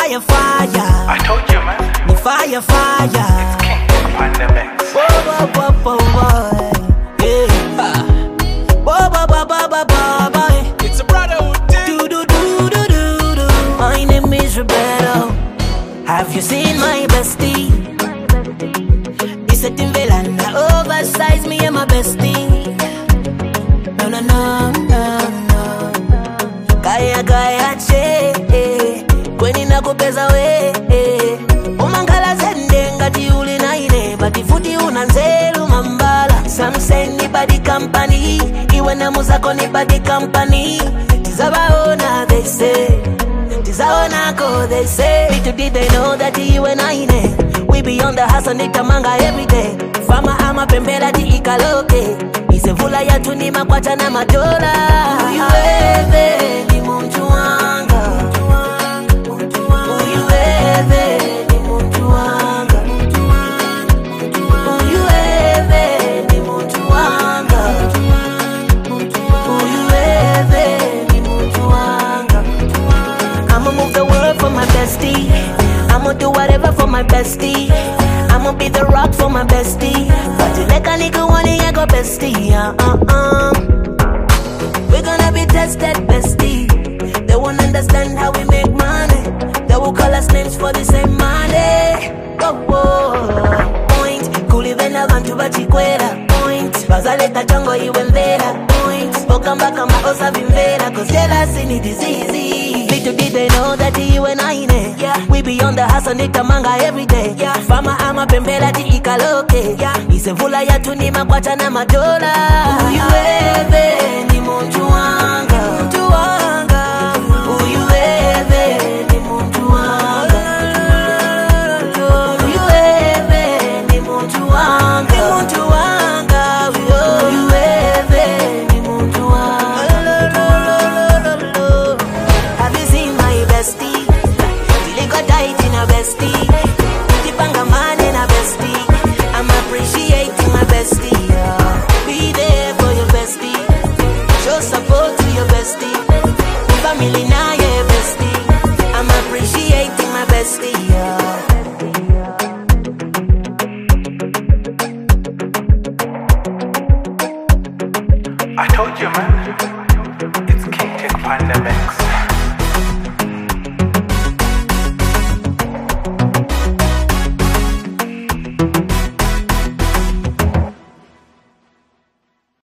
fire, fire. I told you, man. Me fire, fire. It's King Pandemics. Whoa, whoa, whoa, whoa, whoa. Yeah. Whoa, whoa, whoa, whoa, whoa, whoa, boy. It's a brotherhood thing. Do, do, do, do, do, do. My name is Roberto. Have you seen my bestie? It's a Timberland, oversize me and my bestie. No, no, no, no, no. Kaya, kaya, che. Kweni na kupeza we. Umangala zende ngati uli na ine. Bati futi unanzelu mambala. Some say ni body company. Iwe na muzako ni body company. Tizabaona, they say. Tizaonako, they say. Little did they know that you and I we be on the hustle, nitamanga every day. Fama ama pembela di ikaloke. Isevula ya tuni makwata na matola. Uyuweve ni muntu wanga. Uyuweve ni muntu wanga. Uyuweve ni muntu wanga. Uyuweve ni muntu wanga. I'ma move the world for my bestie. I'ma do whatever for my bestie. I'ma be the rock for my bestie. But you like a nigga wanna ya go bestie. We're gonna be tested bestie. They won't understand how we make money. They will call us names for the same money. Oh, oh. Point. Kulivena vantu vachikwera. Point. Bazaleta chango iwe mvera. Point. Okamba kama osa vimvera. Cause jealousy ni disease. Little did they know that you and I yeah. We be on the hustle, nitamanga every day. Yeah. Fama ama pembela di ikaloke. Yeah. Isevula ya tuni makwata na madola. Uyuweve ni muntu wanga. Muntu wanga. Uyuweve ni muntu wanga. Uyuweve ni muntu wanga. Ni muntu wanga. Uyuweve ni muntu wanga. Have you seen my bestie? Liko tight in a bestie. Tipanga man in a bestie. I'm appreciating my bestie. Be there for your bestie. Show support to your bestie. Family now your bestie. I'm appreciating my bestie. I told you, man. It's King Pandemics.